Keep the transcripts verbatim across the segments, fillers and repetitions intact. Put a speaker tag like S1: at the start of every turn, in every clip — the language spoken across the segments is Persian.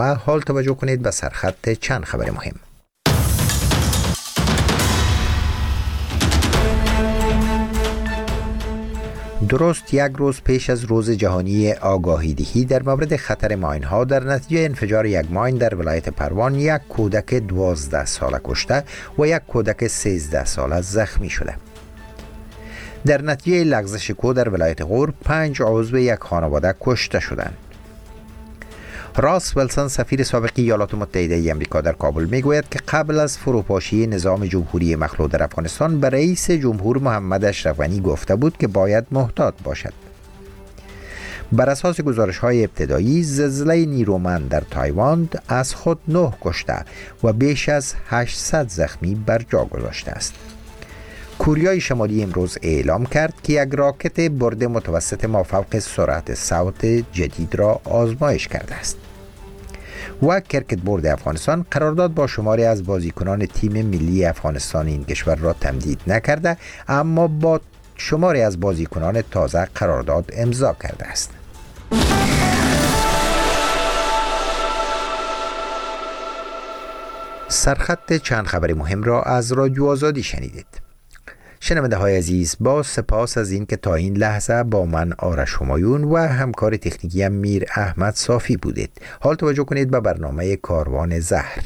S1: و حال توجه کنید به سرخط چند خبر مهم. درست یک روز پیش از روز جهانی آگاهی دهی در مورد خطر ماین‌ها، در نتیجه انفجار یک ماین در ولایت پروان یک کودک دوازده ساله کشته و یک کودک سیزده ساله زخمی شده. در نتیجه لغزش کود در ولایت غور پنج عضو یک خانواده کشته شدند. راس ولسون سفیر سابق ایالات متحده ای آمریکا در کابل میگوید که قبل از فروپاشی نظام جمهوری مخلوع در افغانستان به رئیس جمهور محمد اشرف غنی گفته بود که باید محتاط باشد. بر اساس گزارش‌های ابتدایی، زلزله نیرومند در تایوان از خود نه کشته و بیش از هشتصد زخمی بر جا گذاشته است. کوریای شمالی امروز اعلام کرد که یک راکت برد متوسط مافوق سرعت صوت جدید را آزمایش کرده است. و کرکت بورد افغانستان قرارداد با شماری از بازیکنان تیم ملی افغانستان این کشور را تمدید نکرده، اما با شماری از بازیکنان تازه قرارداد امضا کرده است. سرخط چند خبر مهم را از رادیو آزادی شنیدید. شنونده های عزیز، با سپاس از این که تا این لحظه با من آرش همایون و همکار تکنیکی میر احمد صافی بودید. حال توجه کنید به برنامه کاروان زهر.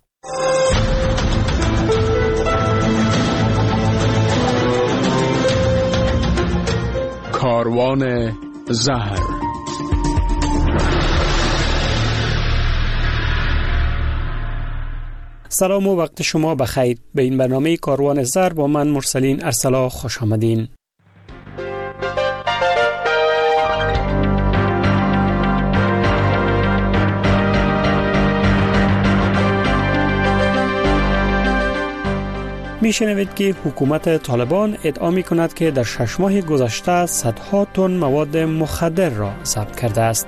S2: کاروان زهر. سلام و وقت شما بخیر. به این برنامه کاروان زهر با من مرسلین ارسلا خوش آمدین. میشنوید که حکومت طالبان ادعا می کند که در شش ماه گذشته صدها تن مواد مخدر را ضبط کرده است.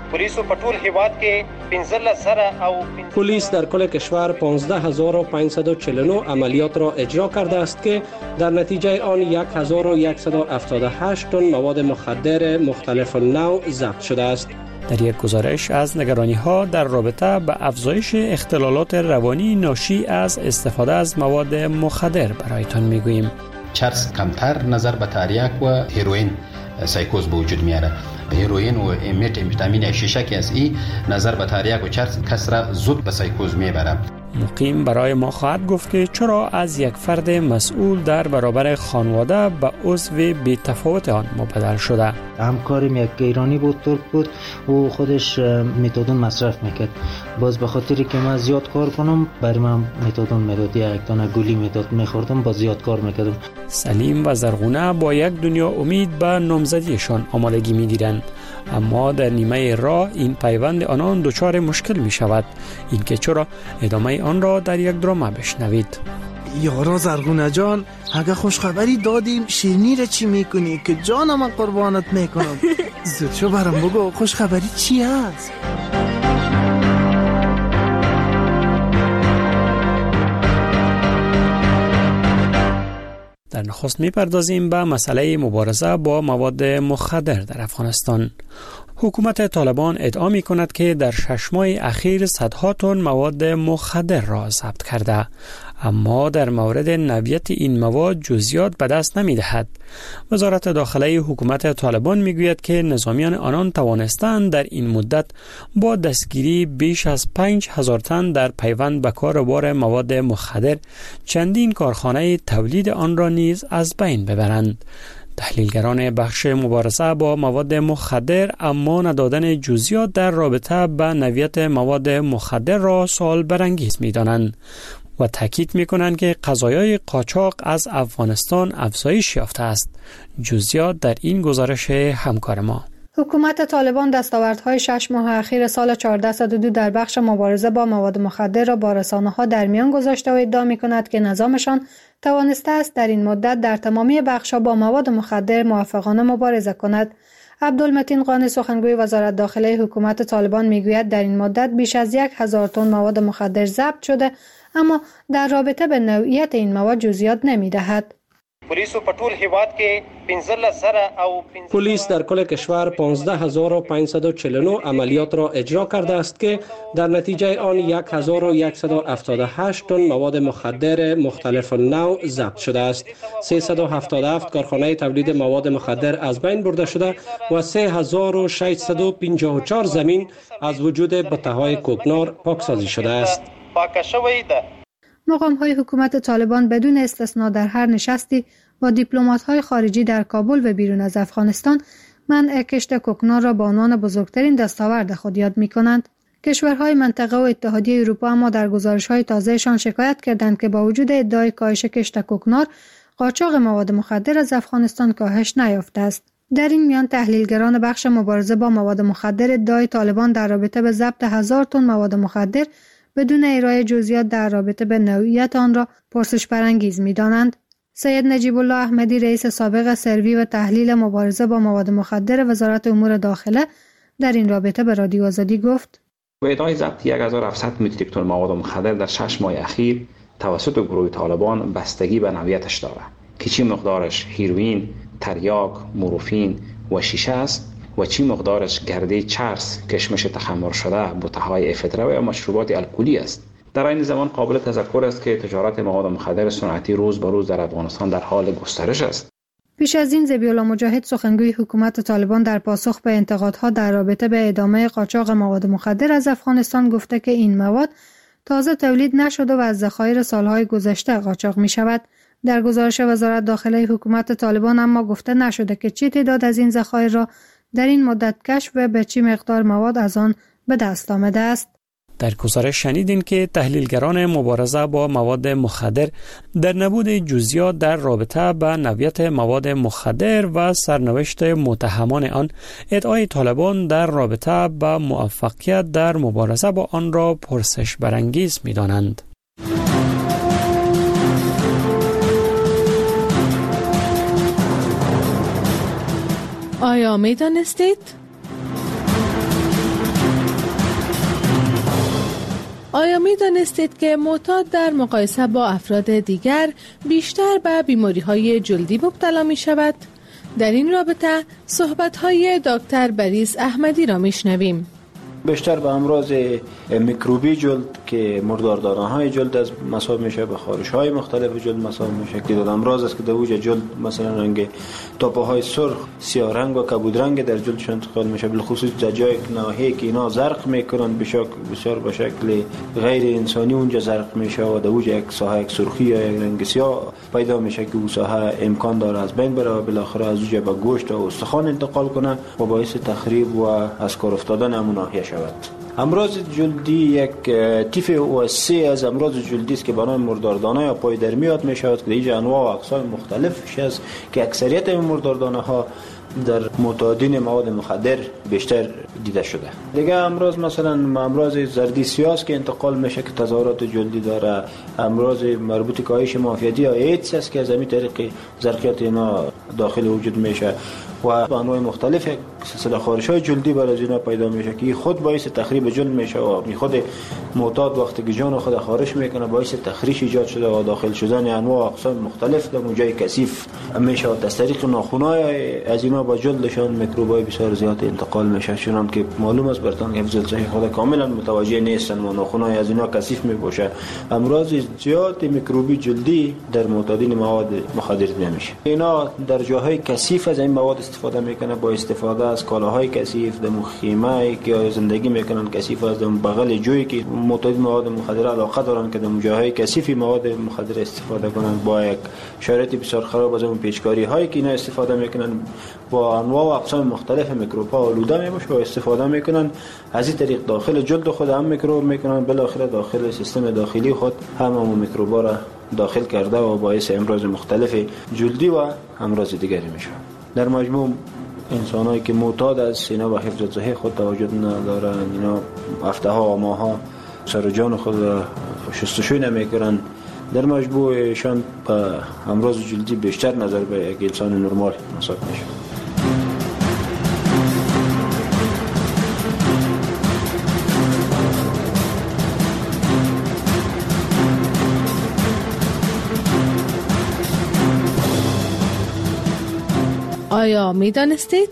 S3: پلیس در کل کشور پانزده هزار و پانصد و چهل و نه عملیات را اجرا کرده است که در نتیجه آن یک هزار و صد و هفتاد و هشت تن مواد مخدر مختلف نوع ضبط شده است.
S2: در یک گزارش از نگرانی‌ها در رابطه با افزایش اختلالات روانی ناشی از استفاده از مواد مخدر برایتان میگوییم.
S4: چرس کمتر نظر به تریاک و هیروئین سایکوز به وجود میاره. هیروئین و متامفتامین شیشه که از این نظر به تریاک و چرس کس را زود به سایکوز میبره.
S2: مقیم برای ما خواهد گفت که چرا از یک فرد مسئول در برابر خانواده به عضو بی تفاوت آن مبدل شده.
S5: همکاریم یک ایرانی بود، ترک بود، او خودش متادون مصرف میکرد. باز به خاطری که من زیاد کار کنم برای من متادون میداد، یک دانه گولی میداد، میخوردم با زیاد کار میکردم.
S2: سلیم و زرغونه با یک دنیا امید به نامزدیشان آمادگی میگیرند، اما در نیمه راه این پیوند آنان دچار مشکل می شود. این که چرا ادامه آن را در یک درامه بشنوید.
S6: یارا زرغونه جان، اگه خوشخبری دادیم شیرینی را چی میکنی که جانم من قربانت میکنم؟ زود شو برام بگو خوشخبری چی هست؟
S2: در نخست میپردازیم به مسئله مبارزه با مواد مخدر در افغانستان. حکومت طالبان ادعا می کند که در شش ماه اخیر صدها تن مواد مخدر را ضبط کرده، اما در مورد نوعیت این مواد جزئیات به دست نمی دهد. وزارت داخله حکومت طالبان می گوید که نظامیان آنان توانستند در این مدت با دستگیری بیش از پنج هزار تن در پیوند به کاروبار مواد مخدر چندین کارخانه تولید آن را نیز از بین ببرند. تحلیلگران بخش مبارزه با مواد مخدر اما ندادن جزئیات در رابطه با نوعیت مواد مخدر را سوال برانگیز می‌دانند و تاکید می‌کنند که قضایای قاچاق از افغانستان افزایش یافته است. جزئیات در این گزارش همکار ما.
S7: حکومت طالبان دستاوردهای شش ماه اخیر سال هزار و چهارصد و دو در بخش مبارزه با مواد مخدر را با رسانه‌ها در میان گذاشته و ادعا می‌کند که نظامشان توانسته است در این مدت در تمامی بخش‌ها با مواد مخدر موفقانه مبارزه کند. عبدالمتین قانی سخنگوی وزارت داخله حکومت طالبان میگوید در این مدت بیش از یک هزار تن مواد مخدر ضبط شده، اما در رابطه به نوعیت این مواد جزئیات نمی‌دهد.
S8: پولیسو په ټول هیواد کې پنځلس زره او
S3: پلیس در کل کشور پانزده هزار و پانصد و چهل و نه عملیات را اجرا کرده است که در نتیجه آن یک هزار و صد و هفتاد و هشت تن مواد مخدر مختلف نوع ضبط شده است. سیصد و هفتاد و هفت کارخانه تولید مواد مخدر از بین برده شده و سه هزار و ششصد و پنجاه و چهار زمین از وجود بته‌های کوکنار پاکسازی شده است.
S7: مقام‌های حکومت طالبان بدون استثنا در هر نشستی با دیپلمات‌های خارجی در کابل و بیرون از افغانستان منع کشت کوکنار را به عنوان بزرگترین دستاورد خود یاد می‌کنند. کشورهای منطقه و اتحادیه اروپا اما در گزارش‌های تازه‌شان شکایت کردند که با وجود ادعای کاهش کشت کوکنار، قاچاق مواد مخدر از افغانستان کاهش نیافته است. در این میان تحلیلگران بخش مبارزه با مواد مخدر ادعای طالبان در رابطه به ضبط هزار تن مواد مخدر بدون ارائه جزئیات در رابطه به نوعیت آن را پرسش برانگیز می‌دانند. سید نجیب الله احمدی رئیس سابق سروی و تحلیل مبارزه با مواد مخدر وزارت امور داخله در این رابطه به رادیو آزادی گفت:
S9: با ادعای ضبط یک هزار و هفتصد متریک تن مواد مخدر در شش ماه اخیر توسط گروه طالبان بستگی به نوعیتش دارد که چی مقدارش هیروئین، تریاک، مورفین و شیشه است و چی مقدارش گرده چرس، کشمش تخمر شده، بوته‌های افیدرا و مشروبات الکلی است. در این زمان قابل تذکر است که تجارت مواد مخدر صنعتی روز به روز در افغانستان در حال گسترش است.
S7: پیش از این ذبیح الله مجاهد سخنگوی حکومت طالبان در پاسخ به انتقادها در رابطه به ادامه قاچاق مواد مخدر از افغانستان گفته که این مواد تازه تولید نشده و از ذخایر سالهای گذشته قاچاق می شود. در گزارش وزارت داخله حکومت طالبان اما گفته نشده که چه تعداد از این ذخایر را در این مدت کشف و به چه مقدار مواد از آن به دست آمده است.
S2: در گزارش شنیدین که تحلیلگران مبارزه با مواد مخدر در نبود جزئیات در رابطه با نوعیت مواد مخدر و سرنوشت متهمان آن، ادعای طالبان در رابطه با موفقیت در مبارزه با آن را پرسش برانگیز می‌دانند.
S10: آیا می دانستید؟ آیا می دانستید که معتاد در مقایسه با افراد دیگر بیشتر به بیماری‌های جلدی مبتلا می شود؟ در این رابطه صحبت‌های دکتر بریس احمدی را می شنویم.
S11: بیشتر به امراض میکروبی جلد که مرداردانه‌های جلد از مصاب میشه، به خارش‌های مختلف جلد مصاب میشه. که دو امراض است که در اوج جلد مثلا رنگ تاپه‌های سرخ، سیاه رنگ و کبود رنگ در جلدشون انتقال میشه، بالخصوص در جای ناحیه‌ای که اینا زرق میکنن بسیار بسیار به شکل غیر انسانی اونجا زرق میشه و در اوج یک ساحه یک سرخی یا یک رنگ سیاه پیدا میشه که اون ساحه امکان داره از بین بره و بالاخره از اوج به گوشت و استخوان انتقال کنه و باعث تخریب و از کار افتادن همون ناحیه شود. امراض جلدی یک تیف وسیع از امراض جلدی است که به نام مرداردانه یا پای در میاد می شود که دیگه انواع و اقسام مختلفش است که اکثریت این مرداردانه ها در معتادین مواد مخدر بیشتر دیده شده. دیگه امراض مثلا امراض زردی سیاه که انتقال میشه که تظاهرات جلدی داره، امراض مربوط به کاهش معافیتی یا ایدز است که از همین طریق زرقیات اینا داخل وجود میشه و انواع مختلف سلسله خارش‌های جلدی برای اینا پیدا میشه که خود باعث تخریب جلد میشه و می خود معتاد وقتی که جان خود خارش میکنه باعث تخریش ایجاد شده و داخل شدن انواع و اقسام مختلف در جای کثیف میشه و از طریق ناخن‌های از اینا با جلدشان میکروبای بسیار زیاد انتقال میشه. چون که معلوم است برتان حفظ صحی خود کاملا متوجه نیستن و ناخن‌های از اینا کثیف میباشه. امراض زیاد میکروبی جلدی در معتادین مواد مخدر نمیشه. اینا در جاهای کثیف از این مواد استفاده میکنه با استفاده از کالاهای کثیف، در خیمه که زندگی میکنن کثیف، از در بغل جویی که معتاد مواد مخدر علاقه دارن که در جاهای کثیفی مواد مخدر استفاده کنن با یک شرایط بسیار خراب از اون پیچکاری هایی که اینا استفاده میکنن با انواع و اقسام مختلف میکروب ها آلوده میشه و استفاده میکنن. از این طریق داخل جلد خود هم میکروب میکنن، بالاخره داخل سیستم داخلی خود هم اون میکروبا را داخل کرده و باعث امراض مختلف جلدی و امراض دیگری میشه. در مجموع انسانایی که معتاد از اینا به حفظ صحی خود تواجد ندارن، اینا هفته ها و ماه ها سر و جان خود شستشوی نمیکنن، در مجموعشان به امراض جلدی بیشتر نظر به یک انسان نرمال محسوب میشه.
S10: آیا می دانستید؟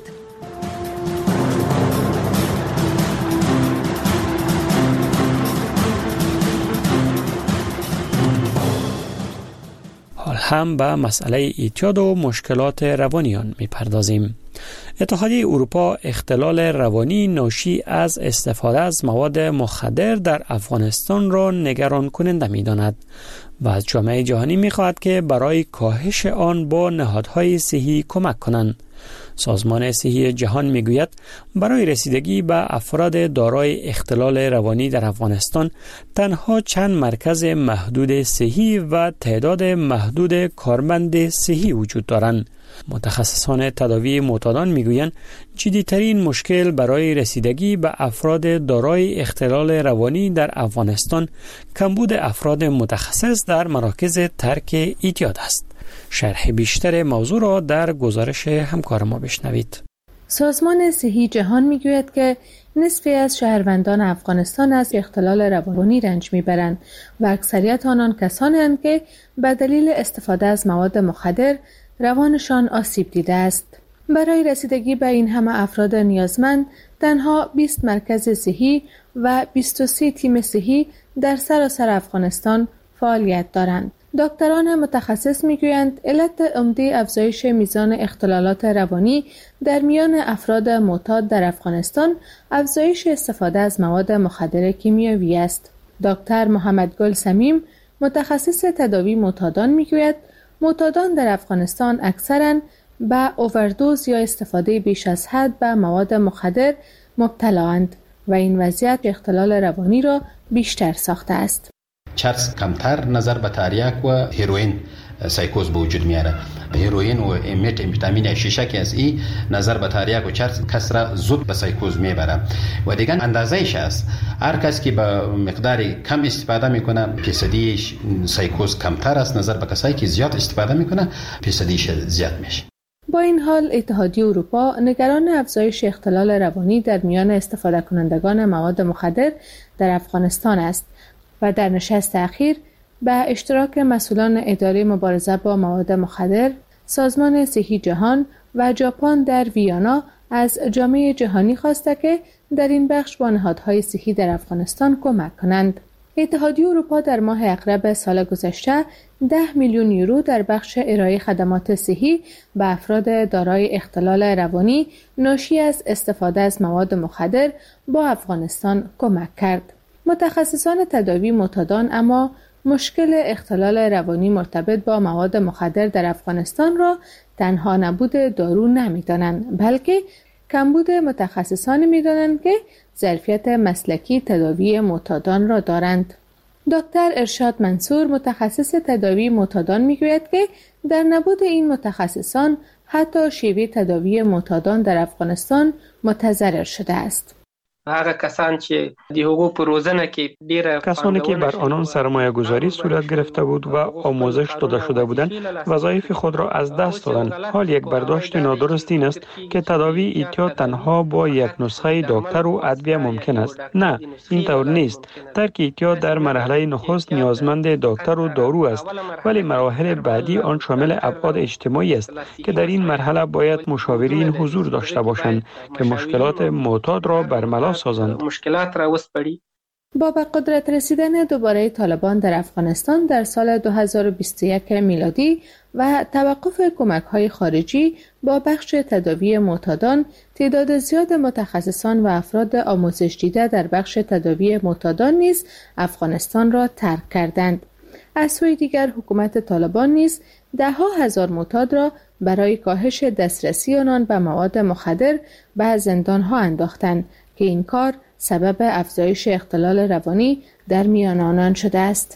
S2: حال هم به مسئله اعتیاد و مشکلات روانیان می پردازیم. اتحادیه اروپا اختلال روانی ناشی از استفاده از مواد مخدر در افغانستان را نگران کننده می داند و از جامعه جهانی می خواهد که برای کاهش آن با نهادهای صحی کمک کنند. سازمان صحی جهان می گوید برای رسیدگی به افراد دارای اختلال روانی در افغانستان تنها چند مرکز محدود صحی و تعداد محدود کارمند صحی وجود دارند. متخصصان تداوی معتادان میگویند جدی‌ترین مشکل برای رسیدگی به افراد دارای اختلال روانی در افغانستان کمبود افراد متخصص در مراکز ترک اعتیاد است. شرح بیشتر موضوع را در گزارش همکار ما بشنوید.
S10: سازمان صحی جهان میگوید که نصفی از شهروندان افغانستان از اختلال روانی رنج میبرند و اکثریت آنان کسانی هستند که به دلیل استفاده از مواد مخدر روانشان آسیب دیده است. برای رسیدگی به این همه افراد نیازمند تنها بیست مرکز صحی و بیست و سه تیم صحی در سراسر افغانستان فعالیت دارند. دکتران متخصص میگویند علت عمده افزایش میزان اختلالات روانی در میان افراد معتاد در افغانستان افزایش استفاده از مواد مخدر کیمیایی است. دکتر محمد گل سمیم متخصص تداوی معتادان میگوید معتادان در افغانستان اکثراً به اووردوز یا استفاده بیش از حد به مواد مخدر مبتلااند و این وضعیت اختلال روانی را بیشتر ساخته است.
S4: چرس کمتر نظر به تریاک و هیروئین سایکوز به وجود میاره. هیروئین و مت امفیتامین شیشه از ای نظر به تریاک و چرس کس را زود به سایکوز میبره و دیگه اندازه‌ایش است. هر کس که به مقدار کم استفاده میکنه فیصدیش سایکوز کمتر است نظر به کسایی که زیاد استفاده میکنه فیصدیش زیاد میشه.
S10: با این حال اتحادیه اروپا نگران افزایش اختلال روانی در میان استفاده کنندگان مواد مخدر در افغانستان است و در نشست اخیر به اشتراک مسئولان اداره مبارزه با مواد مخدر، سازمان صحی جهان و ژاپن در ویانا از جامعه جهانی خواسته که در این بخش با نهادهای صحی در افغانستان کمک کنند. اتحادیه اروپا در ماه اغرب سال گذشته ده میلیون یورو در بخش ارائه خدمات صحی به افراد دارای اختلال روانی ناشی از استفاده از مواد مخدر با افغانستان کمک کرد. متخصصان تداوی معتادان اما مشکل اختلال روانی مرتبط با مواد مخدر در افغانستان را تنها نبود دارو نمی‌دانند، بلکه کمبود متخصصان می‌دانند که ظرفیت مسلکی تداوی معتادان را دارند. دکتر ارشاد منصور متخصص تداوی معتادان می‌گوید که در نبود این متخصصان حتی شیوه تداوی معتادان در افغانستان متضرر شده است.
S12: هغه کسان چې د حقوق روزنه کې ډیره
S2: کسانی که بر آنان سرمایه گذاری صورت گرفته بود و آموزش داده شده بودند وظایف خود را از دست دادند. حال یک برداشت نادرست این است که تداوی اعتیاد تنها با یک نسخه دکتر و ادویه ممکن است. نه، این طور نیست. ترک اعتیاد در مرحله نخست نیازمند دکتر و دارو است، ولی مراحل بعدی آن شامل ابعاد اجتماعی است که در این مرحله باید مشاورین حضور داشته باشند که مشکلات معتاد را برملا سازند.
S12: مشکلات را وسپړي.
S10: با به قدرت رسیدن دوباره طالبان در افغانستان در سال دو هزار و بیست و یک میلادی و توقف کمک‌های خارجی با بخش تداوی معتادان، تعداد زیاد متخصصان و افراد آموزش دیده در بخش تداوی معتادان نیز افغانستان را ترک کردند. از سوی دیگر حکومت طالبان نیز ده ها هزار معتاد را برای کاهش دسترسی آنان به مواد مخدر به زندان‌ها انداختند که این کار سبب افزایش اختلال روانی در میان آنان شده است.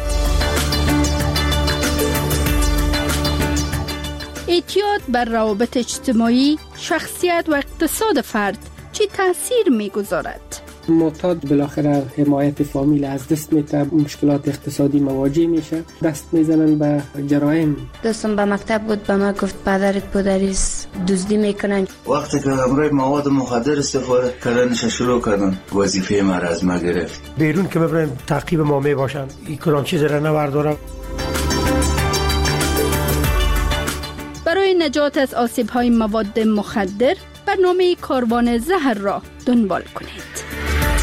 S13: اعتیاد بر روابط اجتماعی، شخصیت و اقتصاد فرد چه تأثیر می‌گذارد؟
S3: معتاد بالاخره حمایت فامیل از دست میده، مشکلات اقتصادی مواجه میشه، دست میزنن به جرایم.
S14: دوستم به مکتب بود، به ما گفت پدرت پدریس دزدی میکنن.
S15: وقتی که همراه مواد مخدر استفاده کردنش شروع کردن وظیفه ما را از ما گرفت.
S16: بیرون که ببرن تعقیب ما میباشن، این کدام چیز را نبردارم.
S13: برای نجات از آسیب‌های مواد مخدر برنامه کاروان زهر را دنبال کنید.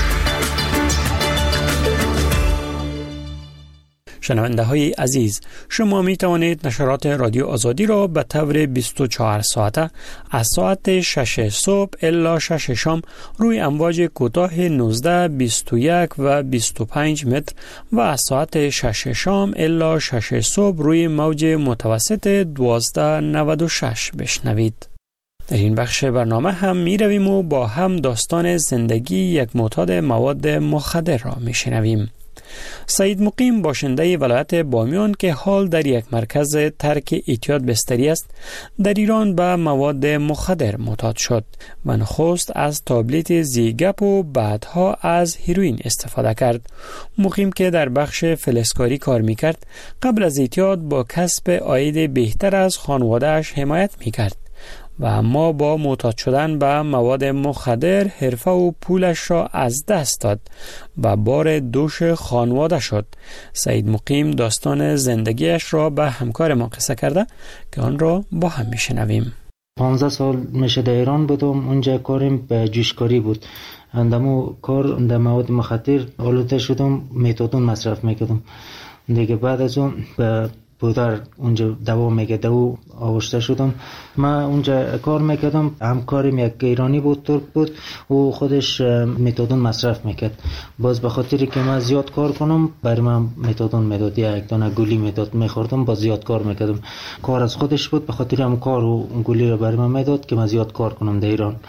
S2: شنونده های عزیز، شما می توانید نشرات رادیو آزادی را به طور بیست و چهار ساعته از ساعت شش صبح الی شش شام روی امواج کوتاه نوزده، بیست و یک و بیست و پنج متر و از ساعت شش شام الی شش صبح روی موج متوسط دوازده نود و شش بشنوید. در این بخش برنامه هم می رویم و با هم داستان زندگی یک معتاد مواد مخدر را می شنویم. سعید مقیم باشنده ولایت بامیان که حال در یک مرکز ترک اعتیاد بستری است، در ایران به مواد مخدر معتاد شد و نخست از تابلت زیگپ و بعدها از هیروئین استفاده کرد. مقیم که در بخش فلزکاری کار میکرد، قبل از اعتیاد با کسب عاید بهتر از خانواده‌اش حمایت میکرد و اما با معتاد شدن به مواد مخدر حرفه و پولش را از دست داد و بار دوش خانواده شد. سعید مقیم داستان زندگیش را به همکار ما قصه کرده که آن را با هم میشنویم.
S5: پانزده سال میشه در ایران بودم. اونجا کارم به جوشکاری بود. اندامو کار در مواد مخدر آلوده شدم، متادون مصرف میکردم. دیگه بعد از اون به پودر اونجا دوا میگه دو آورشته شدم. من اونجا کار میکردم. همکارم یک ایرانی بود، ترک بود، و خودش متادون مصرف میکرد. باز به خاطری که من زیاد کار کنم برای من متادون میداد، یک دانه گولی میداد، میخوردم، باز زیاد کار میکردم. کار از خودش بود، به خاطری هم کار و گولی رو برای من میداد که من زیاد کار کنم در ایران.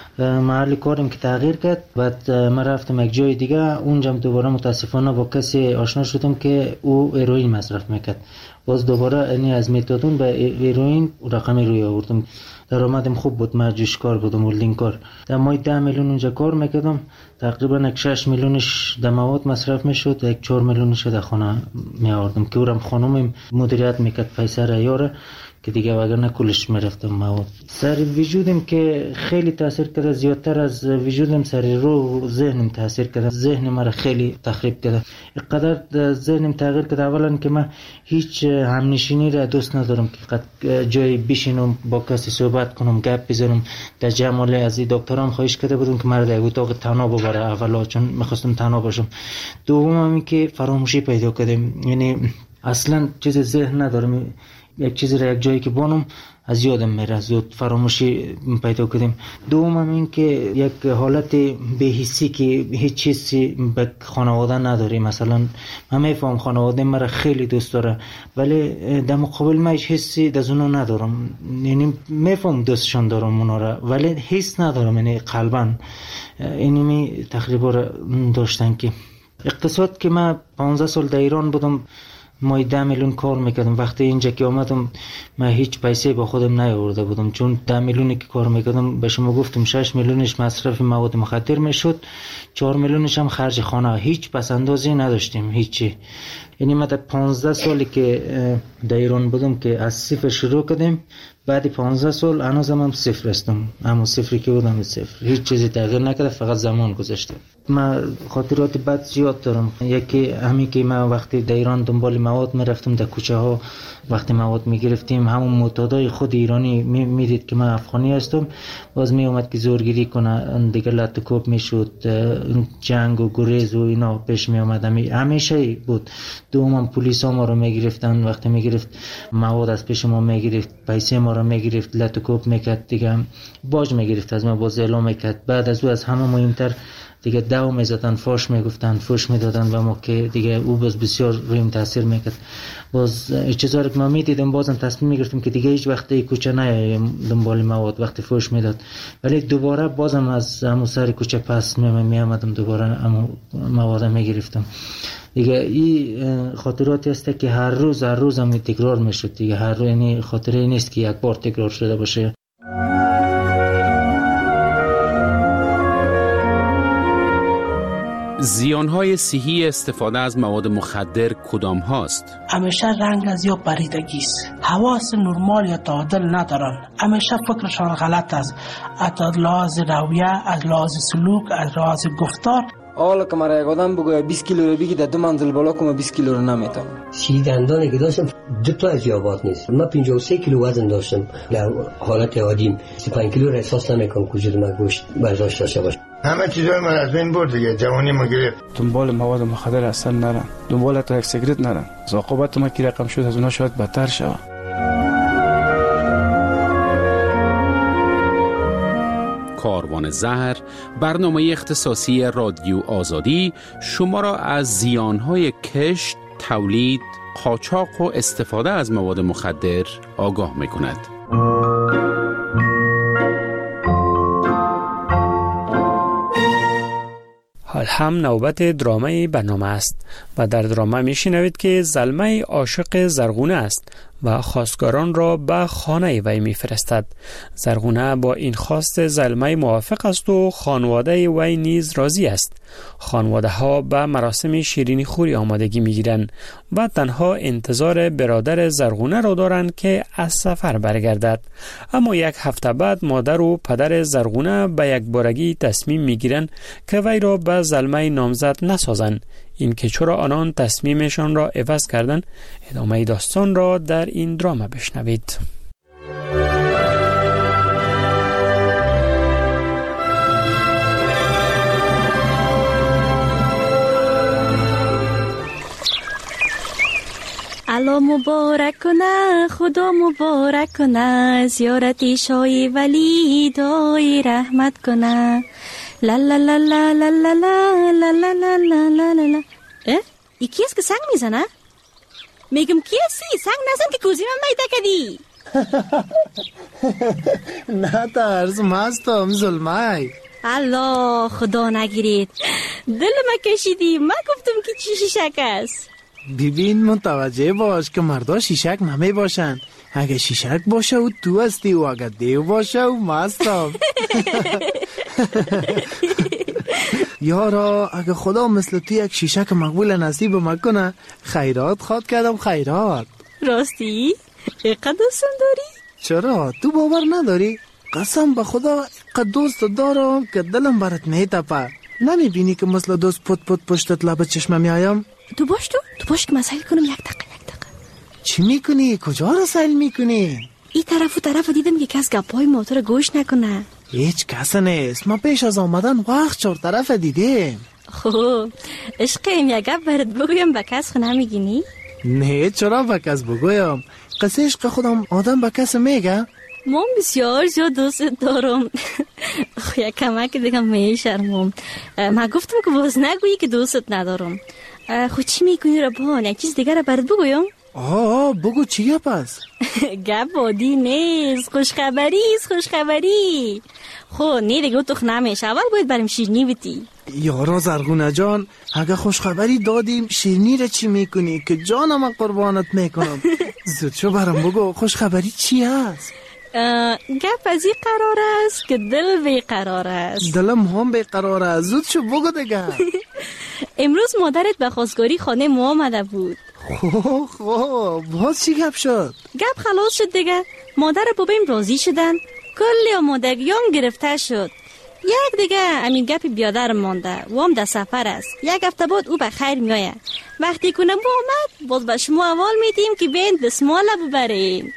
S5: محل کارم که تغییر کرد، بعد من رفتم یک جای دیگه. اونجا دوباره متاسفانه با کسی آشنا شدم که او هیروئین مصرف میکرد. باز دوباره یعنی از متادون به هیروئین رقمی روی آوردم. درآمدم خوب بود، من جوشکار بودم، ولدینگ کار. در ماه ده میلیون اونجا کار میکردم. تقریبا یک شش میلیونش در مواد مصرف میشد، یک چهار میلیونش در خانه می آوردم که اورم خانومم مدیریت میکرد پیسه را یاره که دیگه وگرنه کلش میرفتم مواد. سر وجودم که خیلی تاثیر کرده، زیادتر از وجودم سر رو ذهنم تاثیر کرده. ذهن مرا خیلی تخریب کرده. اینقدر ذهنم تغییر کرده اولا که من هیچ همنشینی را دوست ندارم که جای بشینم با کسی صحبت کنم، گپ بزنم. در جمال از دکترام خواهش کرده بودم که مرا در اتاق تنها ببره اولا، چون میخواستم تنها باشم. دوم این که فراموشی پیدا کردم، یعنی اصلا چیز ذهن ندارم. یک چیزی را یک جایی که بانم از یادم میره، زود فراموشی پیدا کردیم. دوم این که یک حالت بی‌حسی که هیچ چیزی به خانواده نداری. مثلا من میفهم خانواده مرا خیلی دوست داره، ولی در مقابل من هیچ حسی از اونا ندارم. یعنی میفهم دوستشان دارم اونا را، ولی حس ندارم، یعنی قلبا. اینی می تقریبا داشتن که اقتصاد که من پانزده سال در ایران بودم، مای ده میلیون کار میکردم. وقتی اینجا که آمدم من هیچ پیسه با خودم نیاورده بودم، چون ده میلیونی که کار میکردم به شما گفتم شش میلیونش مصرف مواد مخدر میشد، چهار میلیونش هم خرج خانه. هیچ پس اندازی نداشتیم، هیچی. یعنی من در پانزده سالی که در ایران بودم که از صفر شروع کردیم، بعد پانزده سال هنوزم هم صفر هستم. همون صفری که بودم صفر، هیچ چیزی تغییر نکرده، فقط زمان گذشته. من خاطرات بد زیاد دارم. یکی همین که من وقتی در ایران دنبال مواد میرفتم در کوچه ها، وقتی مواد میگرفتیم، همون معتادای خود ایرانی میدید که من افغانی هستم، باز می اومد که زورگیری کنه، دیگه لط و کوب میشد، جنگ و گریز و اینا پیش می اومد. همیشه بود. دوم پلیس ها ما رو میگرفتن، وقتی میگرفت مواد از پیش ما میگرفت، پیسه ما رو میگرفت، لط و کوب میکرد، دیگه باج میگرفت از ما، باز اعلام میکرد. بعد از او از همه مهمتر دیگه دو میزدن، فاش میگفتن، فوش میدادن به ما که دیگه او باز بسیار رویم تاثیر میکرد. باز چیزا رو که ما میدیدم بازم تصمیم میگرفتم که دیگه هیچ وقت کوچه نیایم دنبال مواد. وقتی فوش میداد، ولی دوباره بازم از همون سر کوچه پس میامدم، دوباره همون مواد میگرفتم. دیگه این خاطراتی هست که هر روز هر روز هم تکرار میشد دیگه. هر روز، یعنی خاطره نیست که یک بار تکرار شده باشه.
S17: زیانهای صحی استفاده از مواد مخدر کدام هاست؟
S18: همیشه رنگ از یا پریدگی است، حواس نرمال یا تعادل ندارن، همیشه فکرشان غلط است، از لحاظ رویه، از لحاظ سلوک، از لحاظ گفتار.
S19: حالا که مرا یک آدم بگوید بیست کیلو رو بگی در دو منزل بالا کنم بیست کیلو رو نمیتونم.
S20: سی دندانی که داشتم دو تا از یابات نیست. من پنجاه و سه کیلو وزن داشتم. در حالت عادیم سی و پنج کیلو را احساس نمیکنم که وجود من گوشت برداشت داشته باشه.
S21: همه چیزای من از بین برد دیگه، جوانی ما گرفت.
S22: دنبال مواد مخدر اصلا نرم، دنبال تا یک سیگرت نرم. عاقبت ما کی رقم شد از اونها شاید بدتر شود.
S17: کاروان زهر، برنامه اختصاصی رادیو آزادی شما را از زیانهای کشت، تولید، قاچاق و استفاده از مواد مخدر آگاه می‌کند.
S2: حال هم نوبت درامه برنامه است و در درامه میشنوید که زلمه عاشق زرغونه است و خواستگاران را به خانه وی میفرستد. زرغونه با این خواست زلمه موافق است و خانواده وی نیز راضی است. خانواده ها به مراسم شیرینی خوری آمادگی میگیرند و تنها انتظار برادر زرغونه را دارند که از سفر برگردد. اما یک هفته بعد مادر و پدر زرغونه به یک بارگی تصمیم میگیرند که وی را به زلمه نامزد نسازند. این که چرا آنان تصمیمشان را عوض کردند، ادامه داستان را در این درام بشنوید.
S23: الله مبارک کنه، خدا مبارک کنه، زیارتی شای ولی دای رحمت کنه. لا لا لا لا لا لا لا لا لا لا لا لا لا. اه؟ ای کی است که سنگ میزنه؟ میگم کی هستی؟ سنگ نزن که کوزی من میده کدی.
S6: نه ترس، مستم ظلمه.
S23: الله خدا نگیرید، دل ما کشیدی. من گفتم که چی شیشک است.
S6: ببین متوجه باش که مردا شیشک نمی باشن. اگه شیشک باشه و تو هستی و اگه دیو باشه و مستم. یارا اگه خدا مثل تو یک شیشک مقبول نصیب مکنه، خیرات خواد کردم. خیرات
S23: راستی؟ اقدر دوستم داری؟
S6: چرا؟ تو باور نداری؟ قسم به خدا اقدر دوست دارم که دلم برات میتپه. نمی بینی که مثل دوست پت پت پشتت لب چشمم میایم؟
S23: تو باش تو تو باش که مسائل کنم. یک دقیقه یک دقیقه.
S6: چی میکنی؟ کجا رو سیل میکنی؟
S23: این طرف و طرف دیدم که کس گپای ما تو رو گوش نکنه.
S6: هیچ کس نیست. ما پیش از آمدن وقت چهار طرف دیدیم.
S23: خوب عشقیم یک گپ برات بگویم به کس خو نمیگینی؟
S6: نه چرا به کس بگویم؟ قصه عشق خودم آدم به کس میگه؟
S23: من بسیار زیاد دوست دارم. خو یک کمک دیگه میشرمم. من گفتم که باز نگویی که دوستت ندارم. خو چی میکنی رو بان؟ یک چیز دیگه رو برات بگویم؟
S6: آه بگو چیه پس؟
S23: گپ عادی نیست، خوشخبری است. خوشخبری خو نه دیگه تو نمیشه. اول باید بریم شیرینی بیتی.
S6: یارا زرغونه جان اگه خوشخبری دادیم شیرینی رو چی میکنی که جانم قربانت میکنم؟ زود شو برام بگو خوشخبری چی هست؟
S23: گپ از این قرار است که دل بی قرار است.
S6: دلم هم بی قرار است. زود شو بگو دیگه.
S23: امروز مادرت به خواستگاری خانه ما آمده بود.
S6: خو خو باز چی گپ شد؟
S23: گپ خلاص شد دیگه. مادر بابیم راضی شدن، کلی آمادگیام گرفته شد. یک دیگه امین گپ بیادر مانده و هم در سفر است. یک هفته بعد او به خیر میآید. وقتی کنم با آمد باز به شما اول میدیم که بین دسماله ببرین.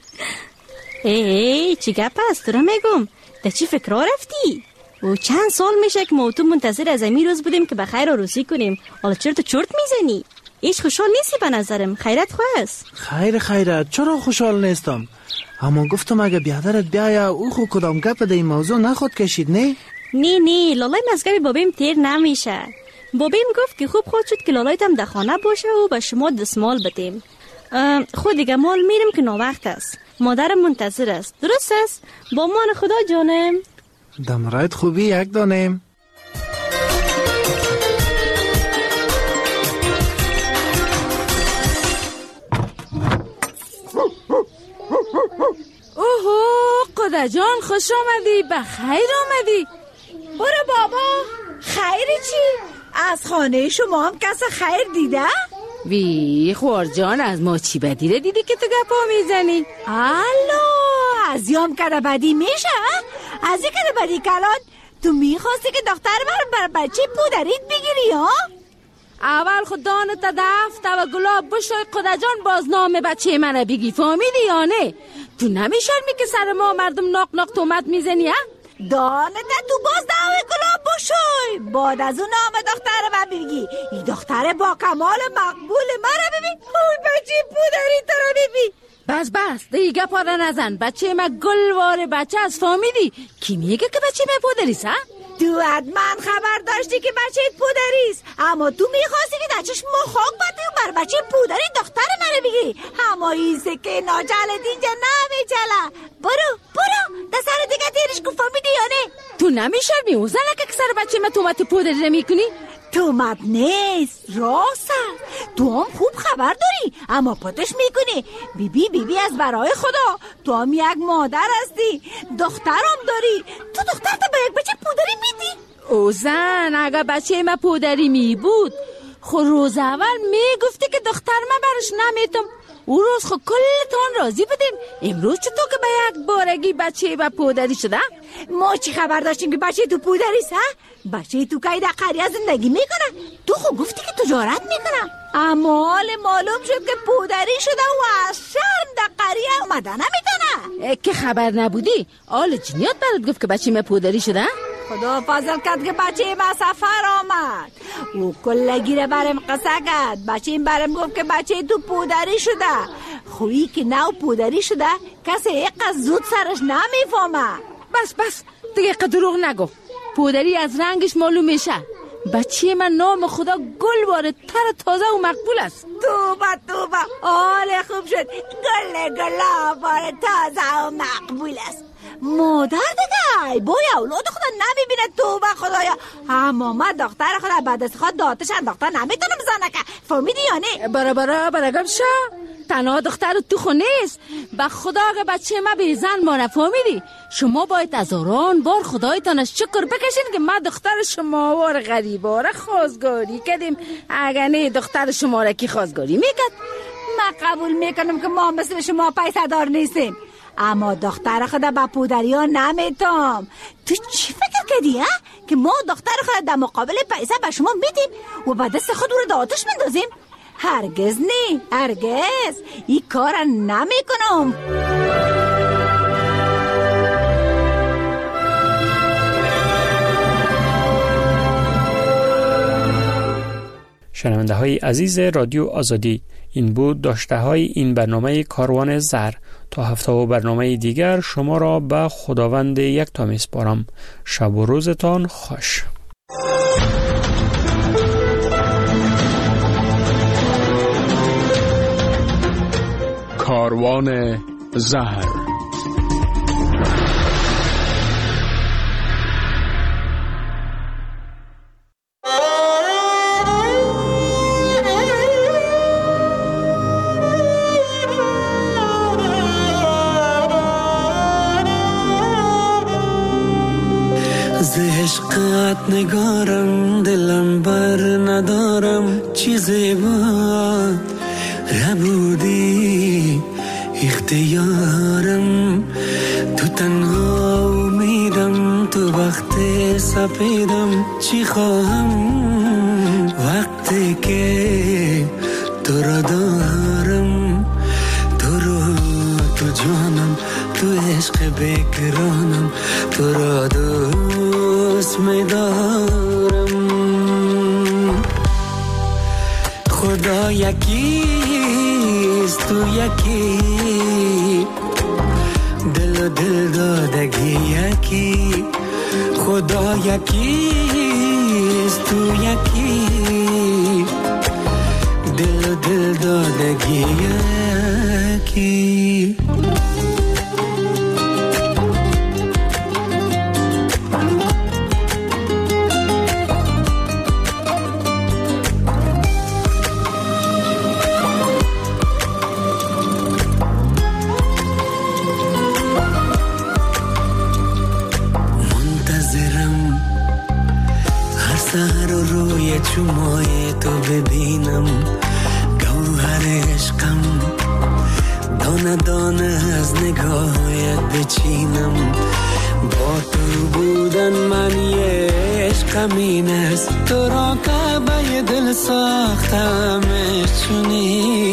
S23: ای چی گپ است؟ تو را میگم در چی فکر رفتی؟ و چند سال میشه که ما تو منتظر از امی روز بودیم که به خیر آروسی کنیم. حالا چرا تو چرت میزنی؟ هیچ خوشحال نیستی به نظرم. خیرت خواست؟
S6: خیر خیرت چرا خوشحال نیستم؟ اما گفتم اگه بیادرت بیایه او خو کدام گپ در این موضوع نخود کشید نه؟
S23: نه نه لالای مزگب بابیم تیر نمیشه. بابیم گفت که خوب خود شد که لالایتم در خانه باشه و به شما دستمال بدیم. خود دیگه مال میرم که ناوقت است. مادرم منتظر است. درست است؟ با مان خدا جانم.
S6: دمرایت خوبی یک دانم.
S10: اوهو قدر جان خوش آمدی. بخیر آمدی.
S24: برو بابا. خیر چی؟ از خانه شما هم کس خیر دیده؟
S10: وی خوار جان از ما چی بدی رو دیدی که تو گپا میزنی؟
S24: الو از یام کده بدی میشه؟ از این کده بدی کلان تو میخواستی که دختر برم بر بچه پودریت بگیری ها؟
S1: اول خود دانت دفت و گلاب بشوی قده جان بازنامه بچه منو بگی، فهمیدی یا نه؟ تو نمیشرمی که سر ما مردم ناق ناق تومت میزنی ها؟
S24: دانت تو باز دعوی گلاب بشوی، بعد از اون نام دختر من بگی این دختر با کمال مقبول مرا ببین، اون بچه پودری ترا ببین.
S1: بس بس دیگه پاره نزن، بچه من گلوار بچه از، فهمیدی؟ کی میگه که بچه من پودریست ها؟
S24: تو حتما خبر داشتی که بچه پودریست، اما تو میخواستی که دچش مخاک بدی و بر بچه پودری دختر منو بگی. اما این سکه ناجلت اینجا نمیچله. برو برو ده سر دیگه تیرش کن، فهمیدی یا نه؟
S1: تو نمیشرمی او زنکه که سر بچه من تومت پودری نمیکنی؟
S24: تومت نیست، راست است. تو هم خوب خبر داری اما پتش میکنی. بیبی بیبی از برای خدا، تو هم یک مادر هستی، دخترم داری، تو دخترت به یک بچه پودری میدی؟
S1: او زن اگه بچه من پودری می بود خو روز اول میگفتی که دختر من برش نمیتم، او روز خو کلتان راضی بودیم. امروز چطور که به یک بارگی بچه با پودری شده؟
S24: ما چی خبر داشتیم که بچه تو پودریست ها؟ بچه تو که در قریه زندگی میکنه، تو خو گفتی که تجارت میکنه، اما حال معلوم شد که پودری شده و از شرم در قریه اومده نمیتونه.
S1: که خبر نبودی؟ آل جنیات برات گفت که بچه من پودری شده؟
S24: خدا فضل کرد که بچه ما سفر آمد، او کلگیره برم قصه کرد. بچه این برم گفت که بچه تو پودری شده. خویی که نو پودری شده کسی یک زود سرش نمیفهمه.
S1: بس بس دیگه دروغ نگو، پودری از رنگش معلوم میشه. بچه من نام خدا گل واره تر تازه و مقبول است.
S24: توبه توبه، حال خوب شد، گل گلاب واره تازه و مقبول است. مادر دیگه بای اولاد خدا نمیبینه، توبه خدایا. اما من دختر خدا بعد از خود داتش انداخته نمیتونم بزنه که، فهمیدی یا نه؟
S1: برا برا برگم شا تنها دختر تو خونه نیست، به خدا که بچه ما به زن مانه، فهمیدی؟ شما باید از آران بار خدایتان از شکر بکشین که ما دختر شما وار غریباره خواستگاری کردیم. اگر نه دختر شما را کی خواستگاری میکرد؟
S24: من قبول میکنم که ما مثل شما پیسه دار نیستیم، اما دختر خدا با پودری ها نمیتم. تو چی فکر کردی ها؟ که ما دختر خدا در مقابل پیسه به شما میدیم و با دست خود رو در آتش مندازیم؟ هرگز نه، هرگز این کار نمیکنم.
S2: شنونده های عزیز رادیو آزادی، این بود داشته های این برنامه کاروان زر. تا هفته و برنامه دیگر شما را به خداوند یکتا میسپارم. شب و روزتان خوش.
S17: کاروان زهر.
S7: ز عشقت نگارم دلم بر ندارم، چیزی بود ربودی اختیارم. تو تنها امیدم، تو وقت سپیدم، چی خواهم وقتی که تو را دارم. تو رو تو جانم، تو عشق بکرانم، تو را دوست می‌دارم. خدا یکیست، تو یکی، دل و دل دادگی یکی. خدا یکیست، تو یکی، دل و دل دادگی یکی. چشمای تو ببینم، گوهر عشقم، دانه دانه از نگاهت بچینم. با تو بودن من یه عشقم این است، تو را که به دل ساختمش چونی